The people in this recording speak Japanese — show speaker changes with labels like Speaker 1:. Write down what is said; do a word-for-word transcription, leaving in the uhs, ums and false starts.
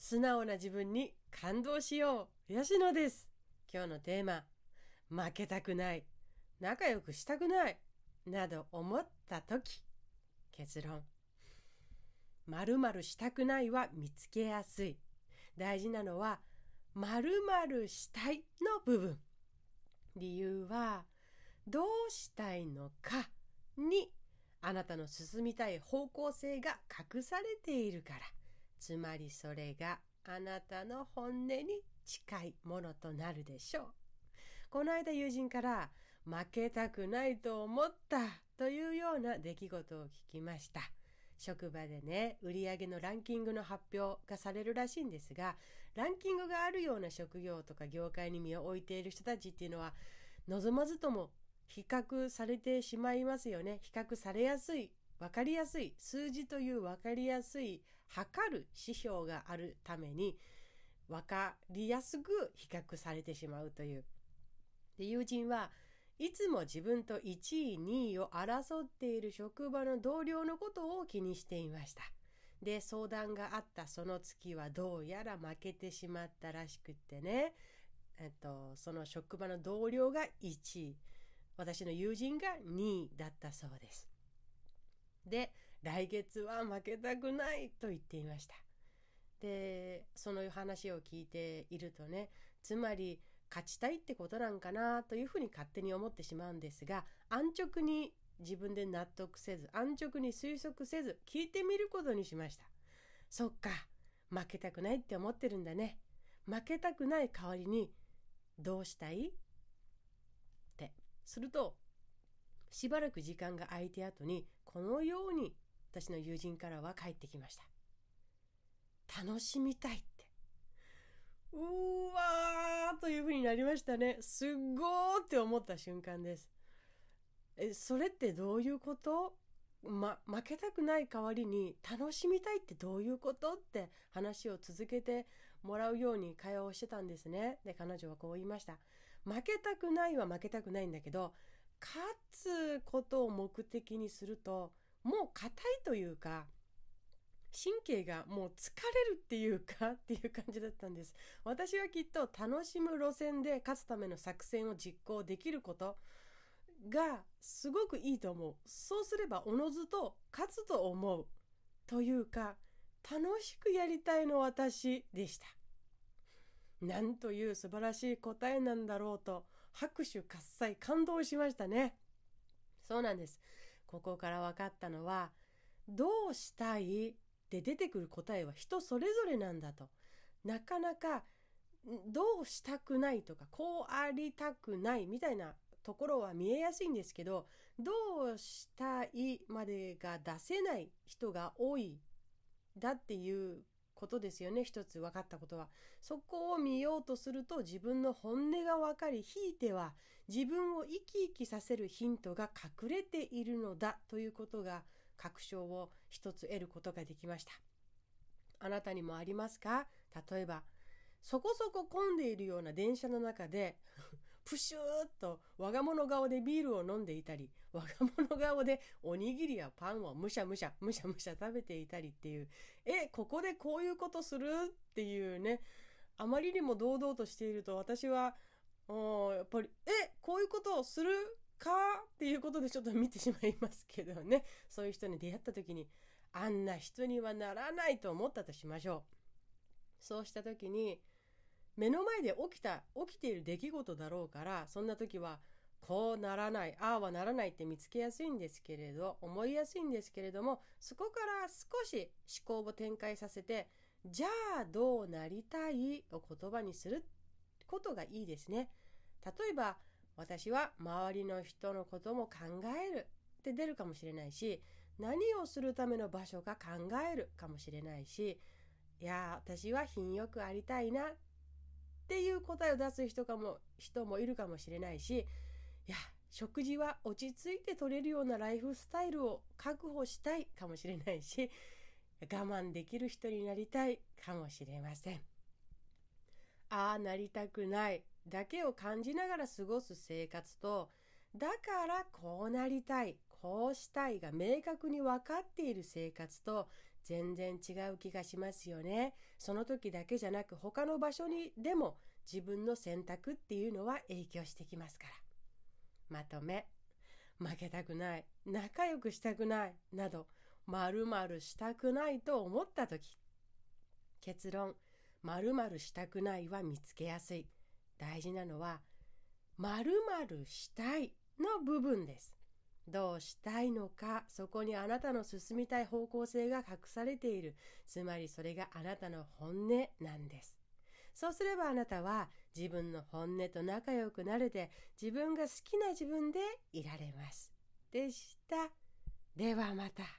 Speaker 1: 素直な自分に感動しよう。吉野です。今日のテーマ、負けたくない、仲良くしたくない、など思ったとき、結論。〇〇したくないは見つけやすい。大事なのは、〇〇したいの部分。理由は、どうしたいのかに、あなたの進みたい方向性が隠されているから。つまりそれがあなたの本音に近いものとなるでしょう。この間友人から負けたくないと思ったというような出来事を聞きました。職場でね、売上のランキングの発表がされるらしいんですが、ランキングがあるような職業とか業界に身を置いている人たちっていうのは、望まずとも比較されてしまいますよね。比較されやすい、わかりやすい、数字というわかりやすい測る指標があるためにわかりやすく比較されてしまうという。で、友人はいつも自分といちいにいを争っている職場の同僚のことを気にしていました。で、相談があったその月はどうやら負けてしまったらしくってね、えっと、その職場の同僚がいちい、私の友人がにいだったそうです。で、来月は負けたくないと言っていました。で、その話を聞いているとね、つまり勝ちたいってことなんかなというふうに勝手に思ってしまうんですが、安直に自分で納得せず、安直に推測せず、聞いてみることにしました。そっか、負けたくないって思ってるんだね。負けたくない代わりにどうしたいってすると、しばらく時間が空いて後にこのように私の友人からは返ってきました。楽しみたいって。うーわーというふうになりましたね。すっごーって思った瞬間です。え、それってどういうこと？ま、負けたくない代わりに楽しみたいってどういうことって話を続けてもらうように会話をしてたんですね。で、彼女はこう言いました。負けたくないは負けたくないんだけど、勝つことを目的にするともう硬いというか、神経がもう疲れるっていうかっていう感じだったんです。私はきっと楽しむ路線で勝つための作戦を実行できることがすごくいいと思う。そうすればおのずと勝つと思うというか、楽しくやりたいの私でした。なんという素晴らしい答えなんだろうと拍手喝采感動しましたね。そうなんです。ここから分かったのは、どうしたいって出てくる答えは人それぞれなんだと。なかなかどうしたくないとかこうありたくないみたいなところは見えやすいんですけど、どうしたいまでが出せない人が多いだっていうことですよね。一つ分かったことは、そこを見ようとすると自分の本音が分かり、ひいては自分を生き生きさせるヒントが隠れているのだということが、確証を一つ得ることができました。あなたにもありますか？例えばそこそこ混んでいるような電車の中でプシューッと我が物顔でビールを飲んでいたり、我が物顔でおにぎりやパンをむしゃむしゃむしゃむしゃ食べていたりっていう、えここでこういうことするっていうね、あまりにも堂々としていると、私はやっぱりえこういうことをするかっていうことでちょっと見てしまいますけどね。そういう人に出会った時に、あんな人にはならないと思ったとしましょう。そうした時に目の前で起きた起きている出来事だろうから、そんな時はこうならない、ああはならないって見つけやすいんですけれど、思いやすいんですけれども、そこから少し思考を展開させて、じゃあどうなりたいを言葉にすることがいいですね。例えば私は周りの人のことも考えるって出るかもしれないし、何をするための場所か考えるかもしれないし、いや私は品よくありたいなっていう答えを出す人かも人もいるかもしれないし、いや食事は落ち着いて取れるようなライフスタイルを確保したいかもしれないし、我慢できる人になりたいかもしれません。ああなりたくないだけを感じながら過ごす生活と、だからこうなりたいこうしたいが明確に分かっている生活と、 全然違う気がしますよね。その時だけじゃなく他の場所にでも自分の選択っていうのは影響してきますから。まとめ、負けたくない、仲良くしたくないなど〇〇したくないと思った時、結論、〇〇したくないは見つけやすい。大事なのは〇〇したいの部分です。どうしたいのか、そこにあなたの進みたい方向性が隠されている。つまりそれがあなたの本音なんです。そうすればあなたは自分の本音と仲良くなれて、自分が好きな自分でいられます。でした。ではまた。